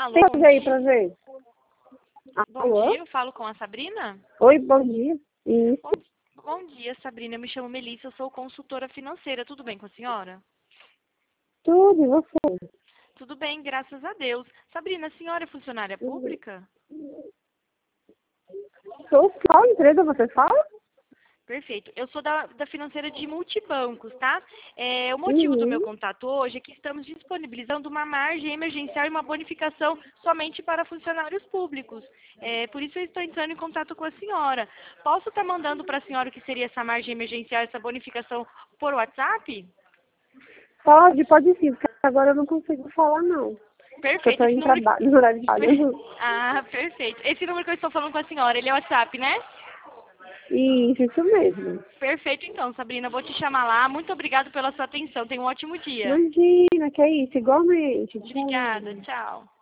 Alô, Tem que bom fazer aí pra dia. ver. Bom Alô? dia, eu falo com a Sabrina? Oi, bom dia. Isso, Bom, bom dia, Sabrina. Eu me chamo Melissa, eu sou consultora financeira. Tudo bem com a senhora? tudo, e você? Tudo bem, graças a Deus. Sabrina, a senhora é funcionária Tudo bem. pública? Sou qual empresa você fala? Perfeito. Eu sou da financeira de multibancos, tá? O motivo do meu Uhum. contato hoje é que estamos disponibilizando uma margem emergencial e uma bonificação somente para funcionários públicos. Por isso eu estou entrando em contato com a senhora. Posso estar mandando para a senhora o que seria essa margem emergencial, essa bonificação por WhatsApp? Pode sim, porque agora eu não consigo falar, não. Porque eu Perfeito. tô Esse em número. trabalho, no horário de trabalho. Ah, perfeito. Esse número que eu estou falando com a senhora, ele é WhatsApp, né? Isso mesmo. Perfeito, então, Sabrina. Eu vou te chamar lá. Muito obrigada pela sua atenção. Tenha um ótimo dia. Imagina, que é isso, igualmente. Obrigada. Tchau. Tchau.